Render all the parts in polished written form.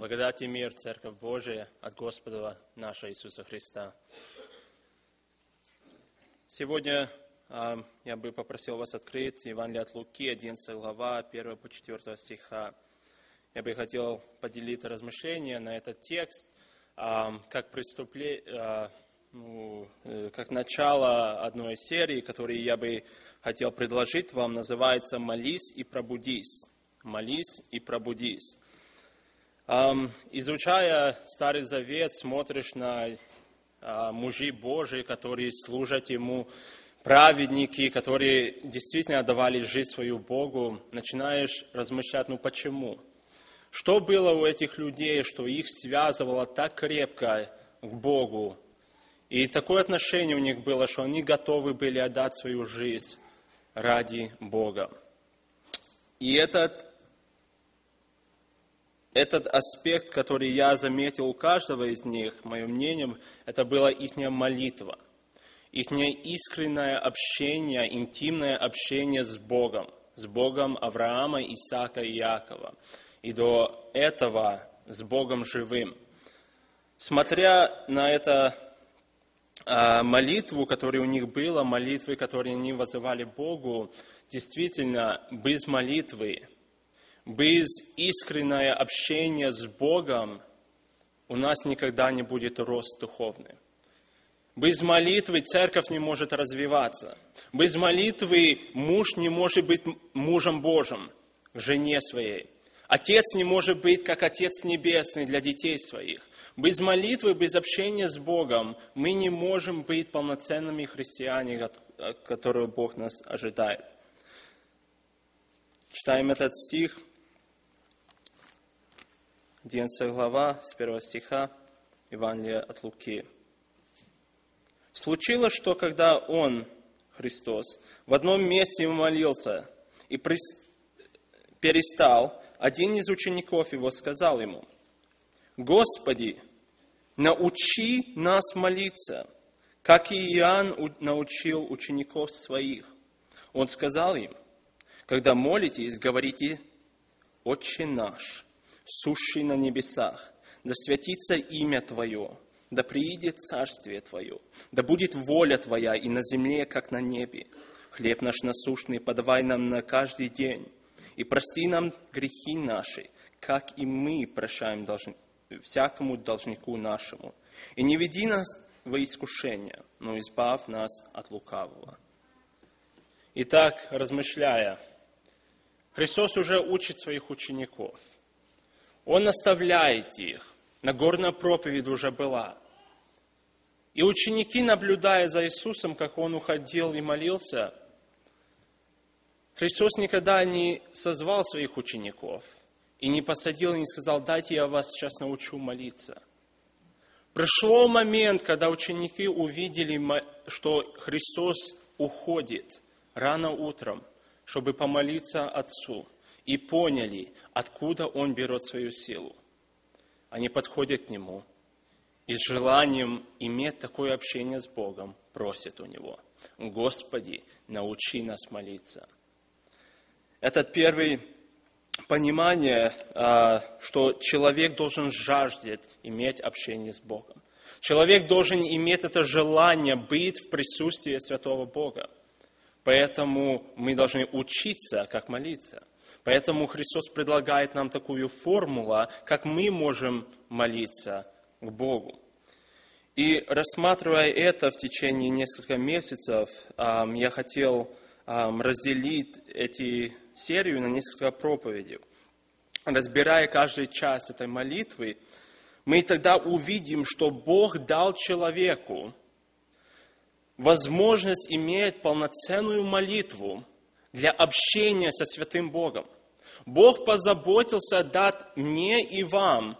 Благодать и мир, Церковь Божия, от Господа нашего Иисуса Христа. Сегодня я бы попросил вас открыть Евангелие от Луки, 11 глава, 1 по 4 стиха. Я бы хотел поделить размышления на этот текст, как начало одной серии, которую я бы хотел предложить вам, называется «Молись и пробудись». «Молись и пробудись». Изучая Старый Завет, смотришь на мужей Божии, которые служат Ему, праведники, которые действительно отдавали жизнь свою Богу, начинаешь размышлять, почему? Что было у этих людей, что их связывало так крепко к Богу? И такое отношение у них было, что они готовы были отдать свою жизнь ради Бога. И этот аспект, который я заметил у каждого из них, моим мнением, это была их молитва, их искреннее общение, интимное общение с Богом Авраама, Исаака и Иакова, и до этого с Богом живым. Смотря на эту молитву, которая у них была, молитвы, которые они вызывали Богу, действительно, без молитвы, без искреннего общения с Богом у нас никогда не будет рост духовный. Без молитвы церковь не может развиваться. Без молитвы муж не может быть мужем Божьим к жене своей. Отец не может быть как Отец Небесный для детей своих. Без молитвы, без общения с Богом мы не можем быть полноценными христианами, от которых Бог нас ожидает. Читаем этот стих. 11 глава, с 1 стиха, Евангелия от Луки. «Случилось, что когда Он, Христос, в одном месте молился и перестал, один из учеников Его сказал Ему: „Господи, научи нас молиться, как и Иоанн научил учеников своих“. Он сказал им: „Когда молитесь, говорите: Отче наш, сущий на небесах, да святится имя Твое, да приидет царствие Твое, да будет воля Твоя и на земле, как на небе. Хлеб наш насущный подавай нам на каждый день, и прости нам грехи наши, как и мы прощаем всякому должнику нашему. И не веди нас во искушение, но избавь нас от лукавого“». Итак, размышляя, Христос уже учит своих учеников. Он наставляет их. Нагорная проповедь уже была. И ученики, наблюдая за Иисусом, как Он уходил и молился, Христос никогда не созвал своих учеников и не посадил и не сказал: «Дайте я вас сейчас научу молиться». Пришел момент, когда ученики увидели, что Христос уходит рано утром, чтобы помолиться Отцу, и поняли, откуда Он берет свою силу. Они подходят к Нему и с желанием иметь такое общение с Богом просят у Него: «Господи, научи нас молиться». Это первое понимание, что человек должен жаждать иметь общение с Богом. Человек должен иметь это желание быть в присутствии Святого Бога. Поэтому мы должны учиться, как молиться. Поэтому Христос предлагает нам такую формулу, как мы можем молиться к Богу. И рассматривая это в течение нескольких месяцев, я хотел разделить эту серию на несколько проповедей. Разбирая каждый час этой молитвы, мы тогда увидим, что Бог дал человеку возможность иметь полноценную молитву для общения со святым Богом. Бог позаботился дать мне и вам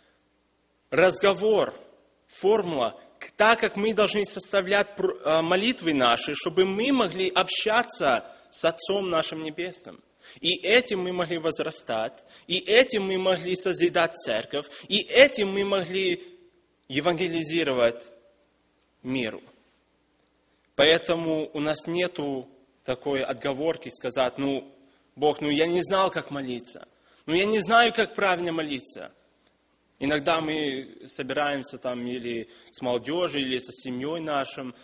разговор, формула, так как мы должны составлять молитвы наши, чтобы мы могли общаться с Отцом нашим Небесным. И этим мы могли возрастать, и этим мы могли созидать церковь, и этим мы могли евангелизировать миру. Поэтому у нас нету такой отговорки сказать: Бог, я не знал, как молиться. Я не знаю, как правильно молиться. Иногда мы собираемся там или с молодежью, или со семьей нашим,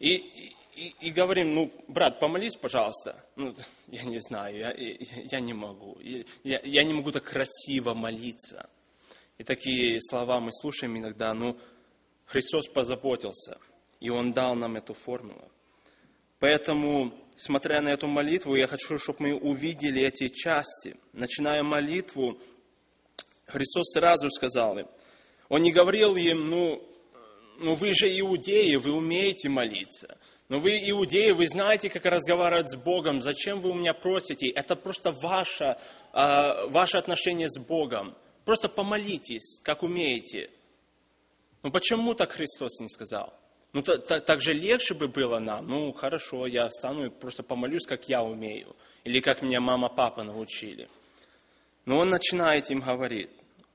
и говорим, брат, помолись, пожалуйста. Я не знаю, я не могу. Я не могу так красиво молиться. И такие слова мы слушаем иногда, Христос позаботился, и Он дал нам эту формулу. Поэтому, смотря на эту молитву, я хочу, чтобы мы увидели эти части. Начиная молитву, Христос сразу сказал им, Он не говорил им, вы же иудеи, вы умеете молиться. Но вы иудеи, вы знаете, как разговаривать с Богом. Зачем вы у меня просите? Это просто ваше отношение с Богом. Просто помолитесь, как умеете. Почему так Христос не сказал? Так же легче бы было нам. Хорошо, я встану и просто помолюсь, как я умею. Или как меня мама, папа научили. Но Он начинает им говорить.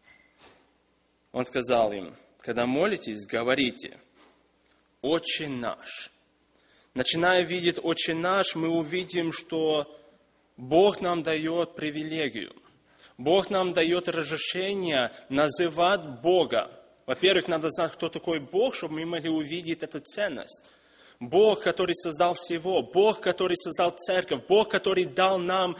Он сказал им, когда молитесь, говорите, «Отче наш». Начиная видеть «Отче наш», мы увидим, что Бог нам дает привилегию. Бог нам дает разрешение называть Бога. Во-первых, надо знать, кто такой Бог, чтобы мы могли увидеть эту ценность. Бог, который создал всего, Бог, который создал церковь, Бог, который дал нам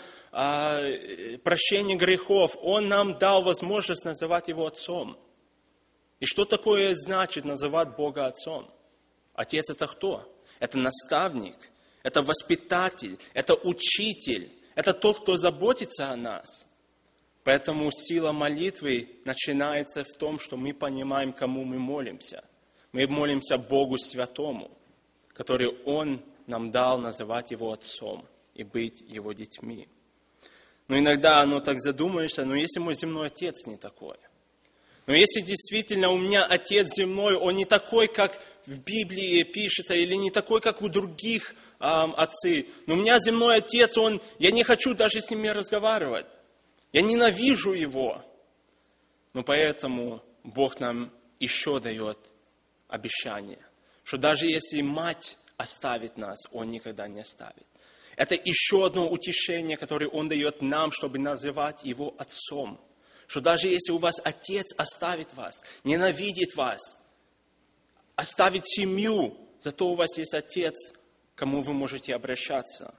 прощение грехов, Он нам дал возможность называть Его Отцом. И что такое значит называть Бога Отцом? Отец это кто? Это наставник, это воспитатель, это учитель, это тот, кто заботится о нас. Поэтому сила молитвы начинается в том, что мы понимаем, кому мы молимся. Мы молимся Богу Святому, который Он нам дал называть Его Отцом и быть Его детьми. Иногда так задумаешься, если мой земной отец не такой? Но если действительно у меня Отец земной, Он не такой, как в Библии пишется, или не такой, как у других отцы. Но у меня земной Отец, я не хочу даже с Ним разговаривать. Я ненавижу Его. Но поэтому Бог нам еще дает обещание, что даже если мать оставит нас, Он никогда не оставит. Это еще одно утешение, которое Он дает нам, чтобы называть Его Отцом. Что даже если у вас отец оставит вас, ненавидит вас, оставит семью, зато у вас есть отец, к кому вы можете обращаться.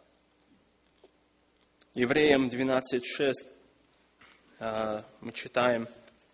Евреям 12:6 мы читаем.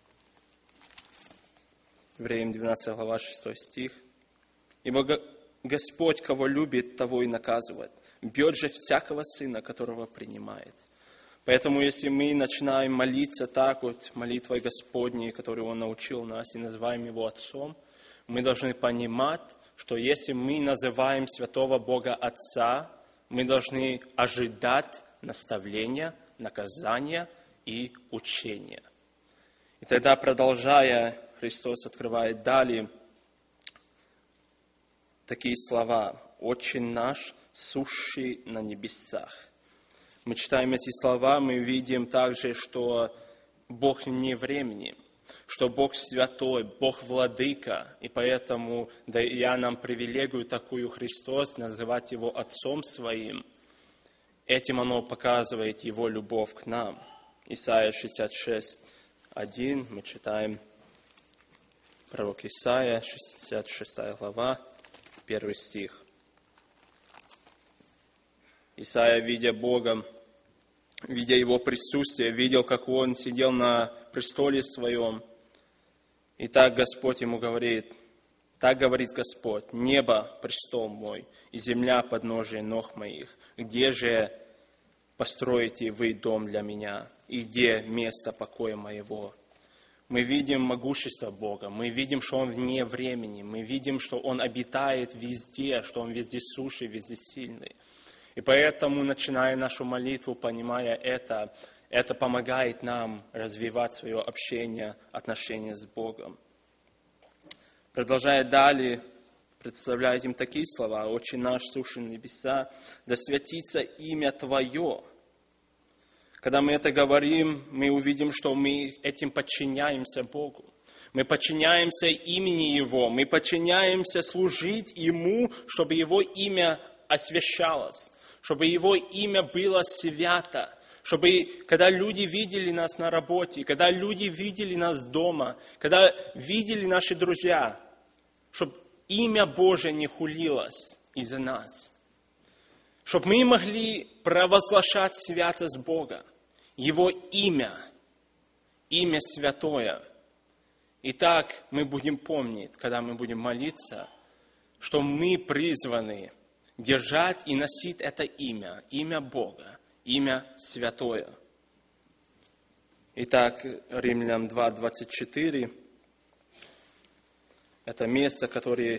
Евреям 12 глава 6 стих. «Ибо Господь, кого любит, того и наказывает. Бьет же всякого сына, которого принимает». Поэтому, если мы начинаем молиться так молитвой Господней, которую Он научил нас, и называем Его Отцом, мы должны понимать, что если мы называем святого Бога Отца, мы должны ожидать наставления, наказания и учения. И тогда, продолжая, Христос открывает далее такие слова: «Отче наш, сущий на небесах». Мы читаем эти слова, мы видим также, что Бог вне времени, что Бог святой, Бог владыка, и поэтому дая нам привилегию такую Христос, называть Его Отцом Своим, этим оно показывает Его любовь к нам. Исайя 66:1, мы читаем пророк Исайя, 66 глава, 1 стих. Исайя, видя Бога, видя Его присутствие, видел, как Он сидел на престоле Своем. И так Господь ему говорит, так говорит Господь: «Небо – престол мой, и земля – подножие ног моих. Где же построите вы дом для меня, и где место покоя моего?» Мы видим могущество Бога, мы видим, что Он вне времени, мы видим, что Он обитает везде, что Он вездесущий, вездесильный. И поэтому, начиная нашу молитву, понимая это помогает нам развивать свое общение, отношения с Богом. Продолжая далее, представляет им такие слова: «Отче наш, сущий на небеса, да святится имя Твое». Когда мы это говорим, мы увидим, что мы этим подчиняемся Богу. Мы подчиняемся имени Его, мы подчиняемся служить Ему, чтобы Его имя освящалось, чтобы Его имя было свято, Чтобы, когда люди видели нас на работе, когда люди видели нас дома, когда видели наши друзья, чтобы имя Божие не хулилось из-за нас. Чтобы мы могли провозглашать святость Бога, Его имя святое. И так мы будем помнить, когда мы будем молиться, что мы призваны держать и носить это имя Бога, имя святое. Итак, Римлянам 2:24, это место, которое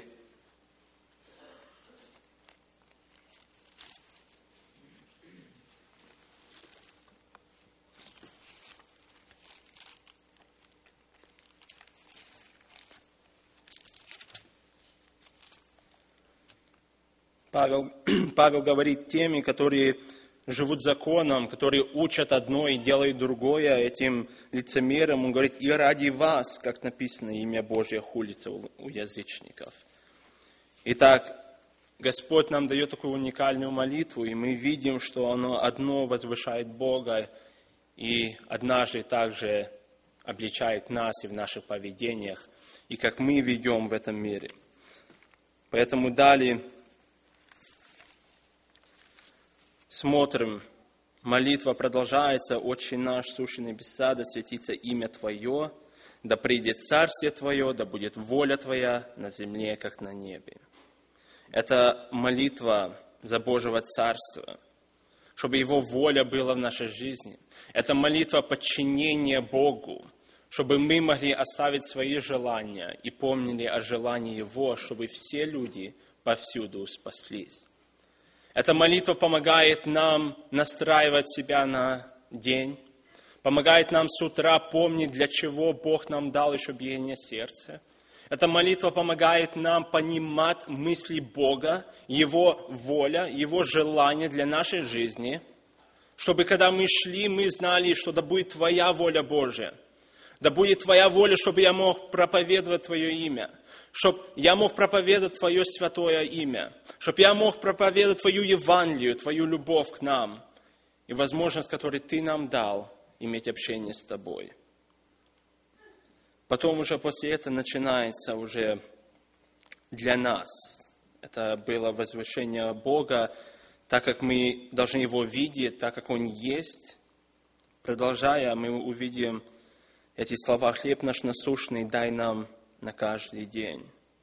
Павел говорит теми, которые живут законом, которые учат одно и делают другое, этим лицемерам. Он говорит, и ради вас, как написано, имя Божье хулится у язычников. Итак, Господь нам дает такую уникальную молитву, и мы видим, что оно одно возвышает Бога, и однажды также обличает нас и в наших поведениях, и как мы ведем в этом мире. Поэтому далее смотрим, молитва продолжается. «Отче наш, сущий на небесах, да светится имя Твое, да придет царствие Твое, да будет воля Твоя на земле, как на небе». Это молитва за Божьего Царства, чтобы Его воля была в нашей жизни. Это молитва подчинения Богу, чтобы мы могли оставить свои желания и помнили о желании Его, чтобы все люди повсюду спаслись. Эта молитва помогает нам настраивать себя на день, помогает нам с утра помнить, для чего Бог нам дал еще биение сердца. Эта молитва помогает нам понимать мысли Бога, Его воля, Его желание для нашей жизни, чтобы когда мы шли, мы знали, что да будет Твоя воля Божия, да будет Твоя воля, чтобы я мог проповедовать Твое имя, чтобы я мог проповедовать Твое святое имя, чтобы я мог проповедовать Твою Евангелию, Твою любовь к нам и возможность, которую Ты нам дал, иметь общение с Тобой. Потом уже после этого начинается уже для нас. Это было возвышение Бога, так как мы должны Его видеть, так как Он есть. Продолжая, мы увидим эти слова: «Хлеб наш насущный дай нам на каждый день».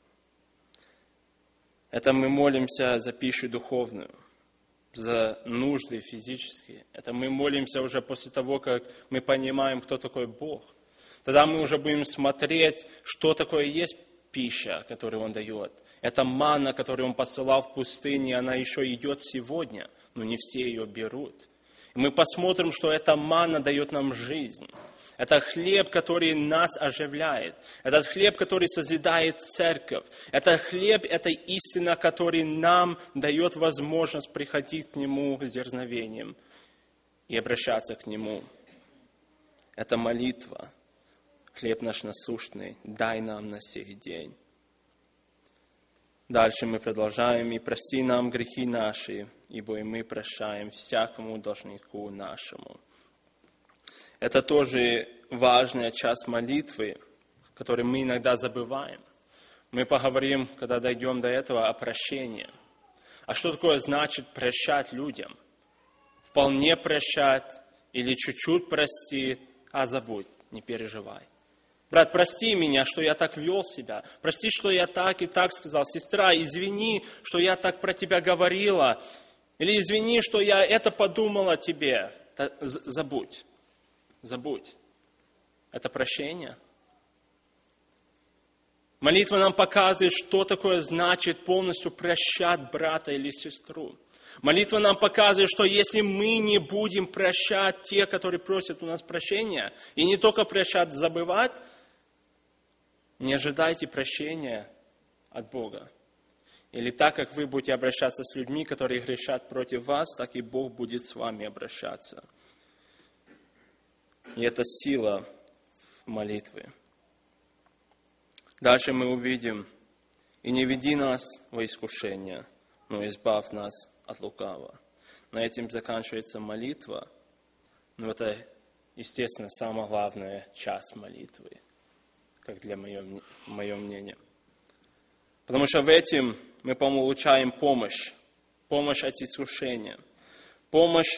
Это мы молимся за пищу духовную, за нужды физические. Это мы молимся уже после того, как мы понимаем, кто такой Бог. Тогда мы уже будем смотреть, что такое есть пища, которую Он дает. Это манна, которую Он посылал в пустыне, она еще идет сегодня, но не все ее берут. И мы посмотрим, что эта манна дает нам жизнь. Это хлеб, который нас оживляет. Это хлеб, который созидает церковь. Это хлеб, это истина, который нам дает возможность приходить к Нему с дерзновением и обращаться к Нему. Это молитва. Хлеб наш насущный, дай нам на сей день. Дальше мы продолжаем. «И прости нам грехи наши, ибо и мы прощаем всякому должнику нашему». Это тоже важная часть молитвы, которую мы иногда забываем. Мы поговорим, когда дойдем до этого, о прощении. А что такое значит прощать людям? Вполне прощать или чуть-чуть простить, а забудь, не переживай. Брат, прости меня, что я так вел себя. Прости, что я так и так сказал. Сестра, извини, что я так про тебя говорила. Или извини, что я это подумала о тебе. Забудь. Забудь. Это прощение. Молитва нам показывает, что такое значит полностью прощать брата или сестру. Молитва нам показывает, что если мы не будем прощать тех, которые просят у нас прощения, и не только прощать, забывать, не ожидайте прощения от Бога. Или так, как вы будете обращаться с людьми, которые грешат против вас, так и Бог будет с вами обращаться. И это сила в молитве. Дальше мы увидим: «И не веди нас во искушение, но избавь нас от лукавого». На этом заканчивается молитва. Но это, естественно, самая главная часть молитвы, как для моего мнения. Потому что в этом мы получаем помощь от искушения, помощь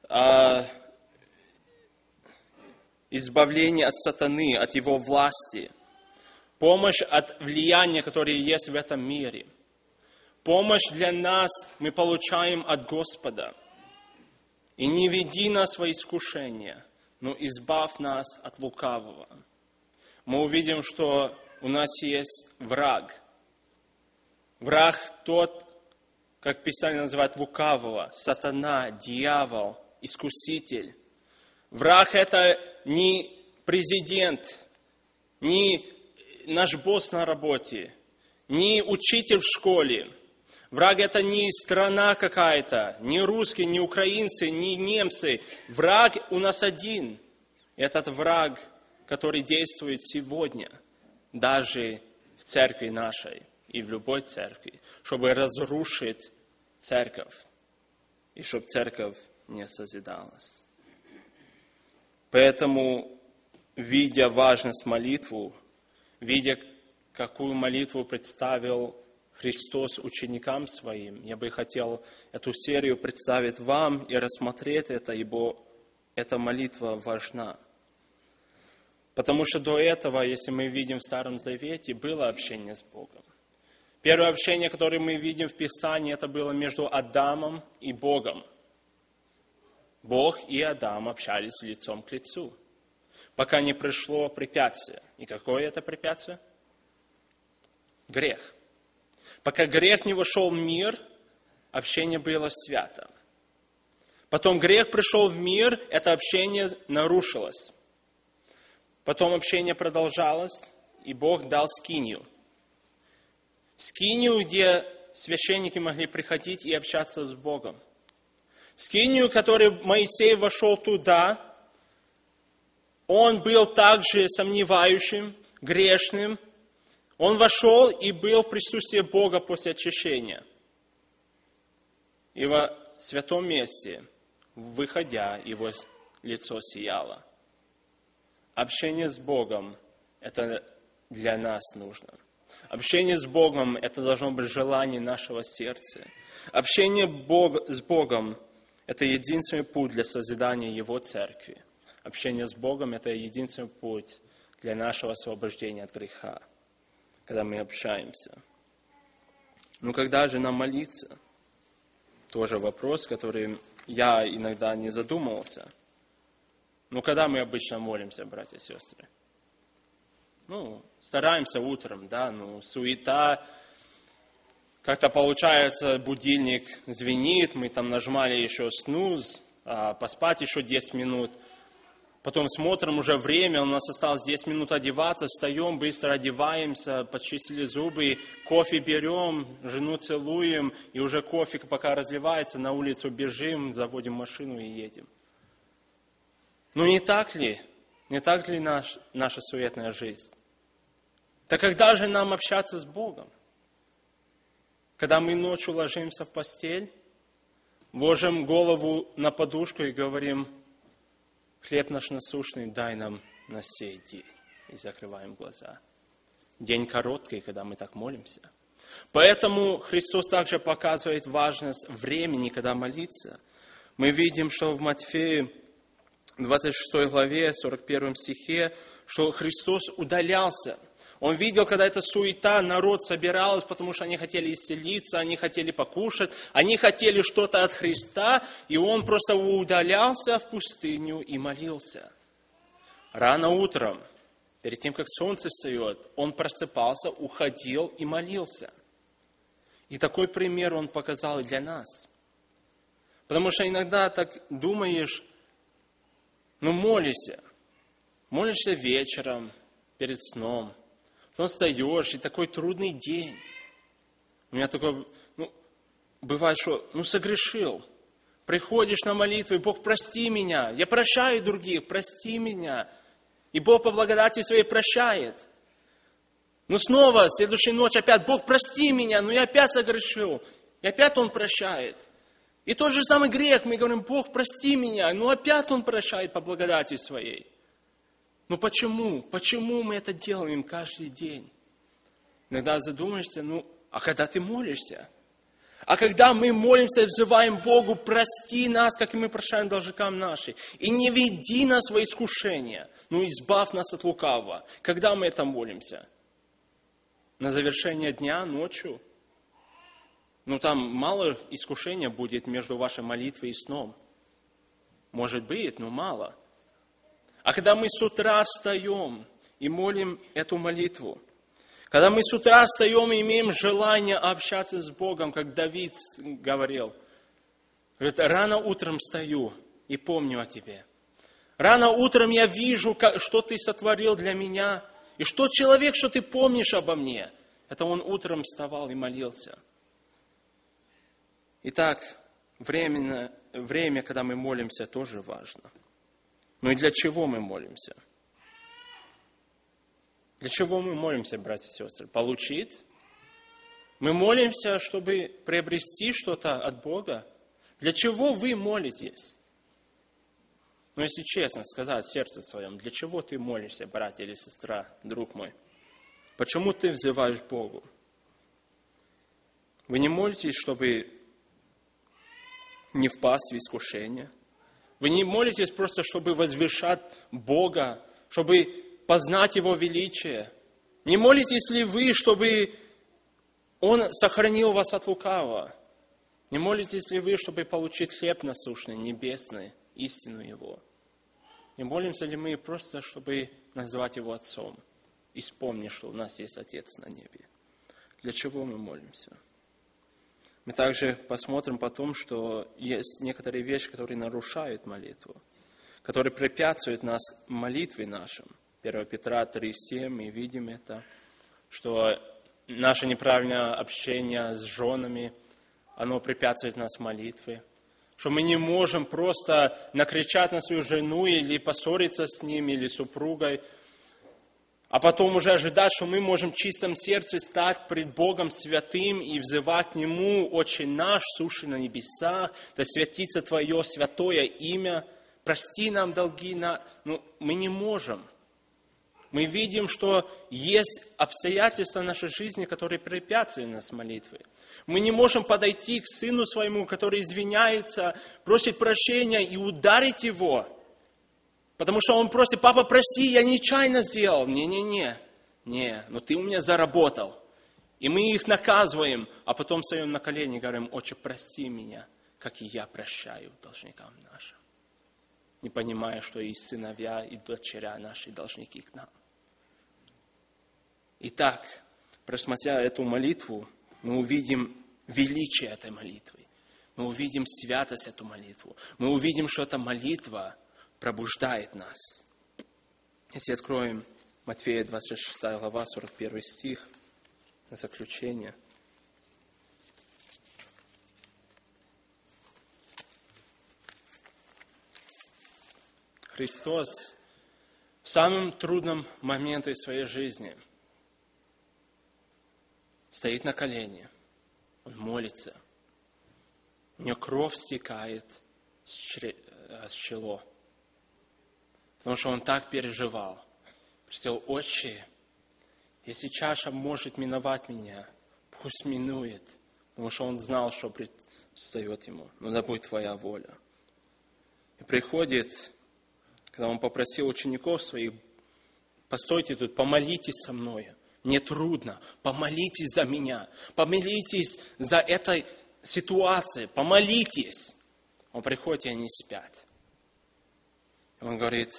избавления от сатаны, от его власти, помощь от влияния, которое есть в этом мире. Помощь для нас мы получаем от Господа. И не веди нас во искушение, но избавь нас от лукавого. Мы увидим, что у нас есть враг. Враг тот, как Писание называет, лукавого, сатана, дьявол, искуситель. Враг это не президент, не наш босс на работе, не учитель в школе. Враг это не страна какая-то, не русские, не украинцы, не немцы. Враг у нас один. Этот враг, который действует сегодня, даже в церкви нашей и в любой церкви, чтобы разрушить церковь и чтобы церковь не созидалась. Поэтому, видя важность молитвы, видя, какую молитву представил Христос ученикам своим, я бы хотел эту серию представить вам и рассмотреть это, ибо эта молитва важна. Потому что до этого, если мы видим в Старом Завете, было общение с Богом. Первое общение, которое мы видим в Писании, это было между Адамом и Богом. Бог и Адам общались лицом к лицу, пока не пришло препятствие. И какое это препятствие? Грех. Пока грех не вошел в мир, общение было свято. Потом грех пришел в мир, это общение нарушилось. Потом общение продолжалось, и Бог дал скинию. Скинию, где священники могли приходить и общаться с Богом. Скинию, которой Моисей вошел туда, он был также сомневающим, грешным. Он вошел и был в присутствии Бога после очищения. И во святом месте, выходя, его лицо сияло. Общение с Богом – это для нас нужно. Общение с Богом – это должно быть желание нашего сердца. Общение с Богом – это единственный путь для созидания Его церкви. Общение с Богом – это единственный путь для нашего освобождения от греха, когда мы общаемся. Но когда же нам молиться? Тоже вопрос, который я иногда не задумывался. Но когда мы обычно молимся, братья и сестры? Стараемся утром, да, суета. Как-то получается, будильник звенит, мы там нажимали еще снуз, поспать еще 10 минут. Потом смотрим уже время, у нас осталось 10 минут одеваться, встаем, быстро одеваемся, почистили зубы, кофе берем, жену целуем, и уже кофе пока разливается, на улицу бежим, заводим машину и едем. Не так ли? Не так ли наша суетная жизнь? Так когда же нам общаться с Богом? Когда мы ночью ложимся в постель, ложим голову на подушку и говорим: хлеб наш насущный дай нам на сей день. И закрываем глаза. День короткий, когда мы так молимся. Поэтому Христос также показывает важность времени, когда молиться. Мы видим, что в Матфея 26 главе, 41 стихе, что Христос удалялся. Он видел, когда эта суета, народ собирался, потому что они хотели исцелиться, они хотели покушать, они хотели что-то от Христа, и Он просто удалялся в пустыню и молился. Рано утром, перед тем, как солнце встает, Он просыпался, уходил и молился. И такой пример Он показал и для нас. Потому что иногда так думаешь, молишься вечером, перед сном, потом встаешь, и такой трудный день. У меня такое, бывает, что, согрешил. Приходишь на молитву, и Бог, прости меня, я прощаю других, прости меня. И Бог по благодати своей прощает. Снова, следующей ночью опять, Бог, прости меня, я опять согрешил. И опять Он прощает. И тот же самый грех, мы говорим, Бог, прости меня. Но опять Он прощает по благодати Своей. Но почему? Почему мы это делаем каждый день? Иногда задумаешься, а когда ты молишься? А когда мы молимся и взываем Богу, прости нас, как и мы прощаем должникам нашим. И не веди нас во искушение, избавь нас от лукавого. Когда мы это молимся? На завершение дня, ночью? Там мало искушения будет между вашей молитвой и сном. Может быть, но мало. А когда мы с утра встаем и молим эту молитву, когда мы с утра встаем и имеем желание общаться с Богом, как Давид говорил, говорит, рано утром встаю и помню о Тебе. Рано утром я вижу, что Ты сотворил для меня, и что человек, что Ты помнишь обо мне. Это он утром вставал и молился. Итак, время, когда мы молимся, тоже важно. И для чего мы молимся? Для чего мы молимся, братья и сестры? Получить? Мы молимся, чтобы приобрести что-то от Бога? Для чего вы молитесь? Если честно сказать в сердце своем, для чего ты молишься, братья или сестра, друг мой? Почему ты взываешь Богу? Вы не молитесь, чтобы не впасть в искушение? Вы не молитесь просто, чтобы возвышать Бога, чтобы познать Его величие? Не молитесь ли вы, чтобы Он сохранил вас от лукавого? Не молитесь ли вы, чтобы получить хлеб насущный, небесный, истину Его? Не молимся ли мы просто, чтобы назвать Его Отцом и вспомнить, что у нас есть Отец на небе? Для чего мы молимся? Мы также посмотрим потом, что есть некоторые вещи, которые нарушают молитву, которые препятствуют нас молитве нашим. 1 Петра 3,7, мы видим это, что наше неправильное общение с женами, оно препятствует нас молитве. Что мы не можем просто накричать на свою жену или поссориться с ним, или супругой, а потом уже ожидать, что мы можем в чистом сердце стать пред Богом святым и взывать к Нему: «Отче наш, сущий на небесах, да святится Твое святое имя, прости нам долги». Мы не можем. Мы видим, что есть обстоятельства в нашей жизни, которые препятствуют нас молитве. Мы не можем подойти к сыну своему, который извиняется, просит прощения, и ударить его. Потому что он просит: папа, прости, я нечаянно сделал. Не, но ты у меня заработал. И мы их наказываем, а потом встаем на колени и говорим: отче, прости меня, как и я прощаю должникам нашим. Не понимая, что и сыновья, и дочеря наши должники к нам. Итак, просмотря эту молитву, мы увидим величие этой молитвы. Мы увидим святость этой молитвы. Мы увидим, что эта молитва пробуждает нас. Если откроем Матфея 26 глава, 41 стих, на заключение. Христос в самом трудном моменте своей жизни стоит на колени, Он молится, у него кровь стекает с чело, потому что Он так переживал. Просил: отче, если чаша может миновать меня, пусть минует, потому что Он знал, что предстает Ему, но да будет Твоя воля. И приходит, когда Он попросил учеников своих: постойте тут, помолитесь со мной. Мне трудно, помолитесь за меня, помолитесь за этой ситуацией, помолитесь. Он приходит, и они спят. И Он говорит,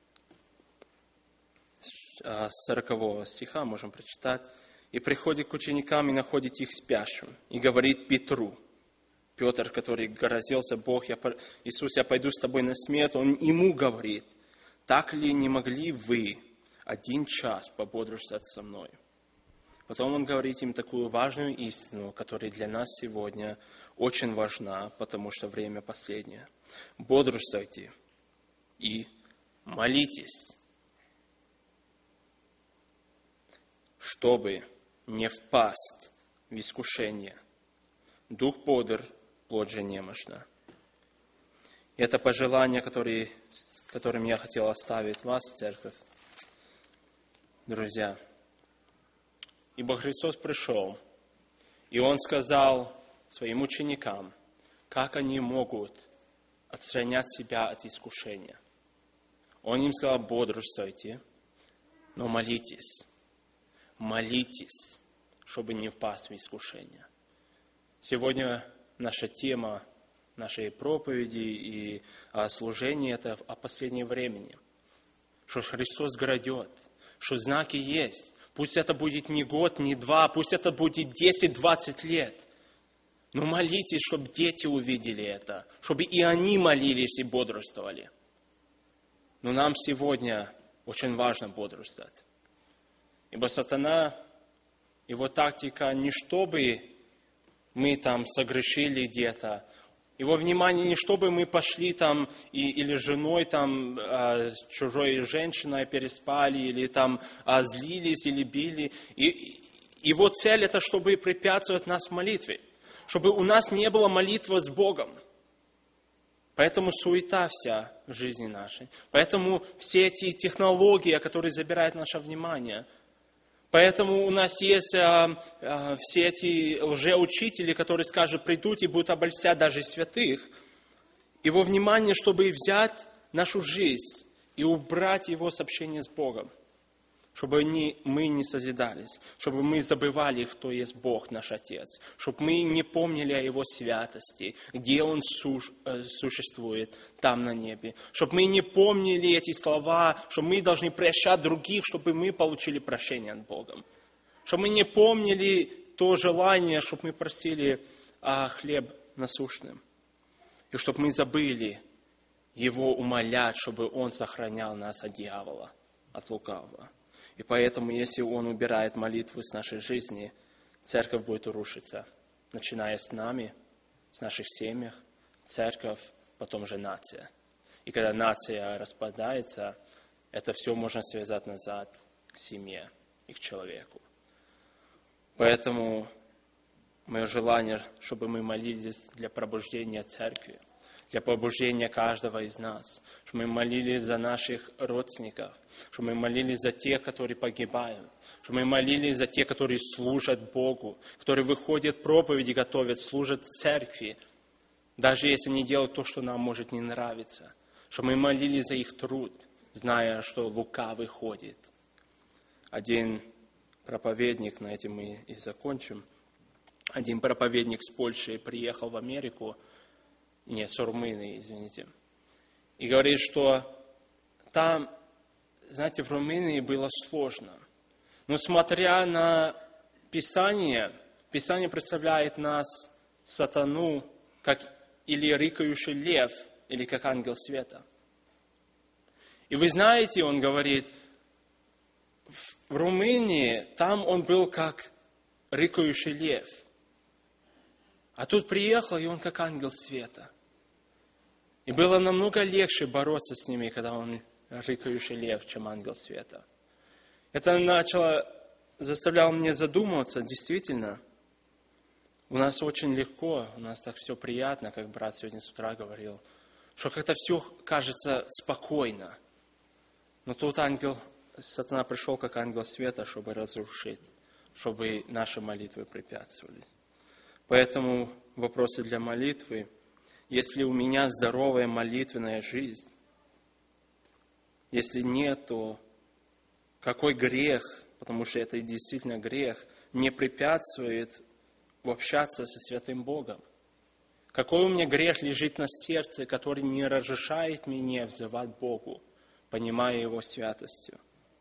с 40 стиха можем прочитать: и приходит к ученикам и находит их спящим, и говорит Петру. Петр, который грозился: Иисус, я пойду с тобой на смерть, он ему говорит: так ли не могли вы 1 час пободрствовать со мной? Потом он говорит им такую важную истину, которая для нас сегодня очень важна, потому что время последнее. Бодрствуйте и молитесь, чтобы не впасть в искушение. Дух бодр, плоть же немощна. И это пожелание, которым я хотел оставить вас, церковь, друзья. Ибо Христос пришел, и Он сказал своим ученикам, как они могут отстранять себя от искушения. Он им сказал: бодрствуйте, но молитесь. Молитесь, чтобы не впасть в искушение. Сегодня наша тема нашей проповеди и служения – это о последнем времени. Что Христос грядет, что знаки есть. Пусть это будет не год, не два, пусть это будет 10-20 лет. Но молитесь, чтобы дети увидели это, чтобы и они молились и бодрствовали. Но нам сегодня очень важно бодрствовать. Ибо сатана, его тактика не чтобы мы там согрешили где-то, его внимание не чтобы мы пошли там или с женой там чужой женщиной переспали, или там злились, или били. И его цель это чтобы препятствовать нас в молитве, чтобы у нас не было молитвы с Богом. Поэтому суета вся в жизни нашей. Поэтому все эти технологии, которые забирают наше внимание. Поэтому у нас есть все эти лжеучители, которые скажут, придут и будут обольщать даже святых. Его внимание, чтобы взять нашу жизнь и убрать его с общения с Богом. Чтобы мы не созидались, чтобы мы забывали, кто есть Бог, наш Отец. Чтобы мы не помнили о Его святости, где Он существует, там на небе. Чтобы мы не помнили эти слова, что мы должны прощать других, чтобы мы получили прощение от Бога. Чтобы мы не помнили то желание, чтобы мы просили хлеб насущным. И чтобы мы забыли Его умолять, чтобы Он сохранял нас от дьявола, от лукавого. И поэтому, если Он убирает молитву с нашей жизни, церковь будет рушиться, начиная с нами, с наших семьях, церковь, потом же нация. И когда нация распадается, это все можно связать назад к семье и к человеку. Поэтому мое желание, чтобы мы молились для пробуждения церкви, для пробуждения каждого из нас, чтобы мы молились за наших родственников, чтобы мы молились за тех, которые погибают, чтобы мы молились за тех, которые служат Богу, которые выходят проповеди, готовят, служат в церкви, даже если они делают то, что нам может не нравиться, чтобы мы молились за их труд, зная, что лукавый ходит. Один проповедник, на этом мы и закончим, один проповедник с Польши приехал в Америку, с Румынии, извините. И говорит, что там, знаете, в Румынии было сложно. Но смотря на Писание, Писание представляет нас, сатану, как или рыкающий лев, или как ангел света. И вы знаете, он говорит, в Румынии, там он был как рыкающий лев. А тут приехал, и он как ангел света. И было намного легче бороться с ними, когда он рыкающий лев, чем ангел света. Это заставляло меня задумываться, действительно, у нас очень легко, у нас так все приятно, как брат сегодня с утра говорил, что как-то все кажется спокойно. Но тут сатана пришел как ангел света, чтобы разрушить, чтобы наши молитвы препятствовали. Поэтому вопросы для молитвы. Если у меня здоровая молитвенная жизнь, если нет, то какой грех, потому что это действительно грех, не препятствует общаться со святым Богом? Какой у меня грех лежит на сердце, который не разрешает мне взывать Богу, понимая Его святостью?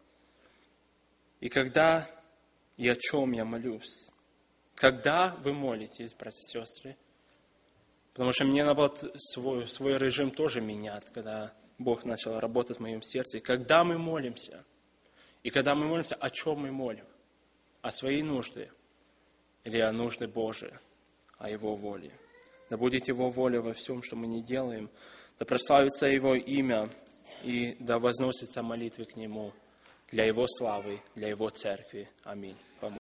И когда и о чем я молюсь? Когда вы молитесь, братья и сестры? Потому что мне надо свой режим тоже менять, когда Бог начал работать в моем сердце. Когда мы молимся? И когда мы молимся, о чем мы молим? О своей нужде? Или о нужде Божией? О Его воле? Да будет Его воля во всем, что мы не делаем. Да прославится Его имя, и да возносится молитвы к Нему для Его славы, для Его церкви. Аминь.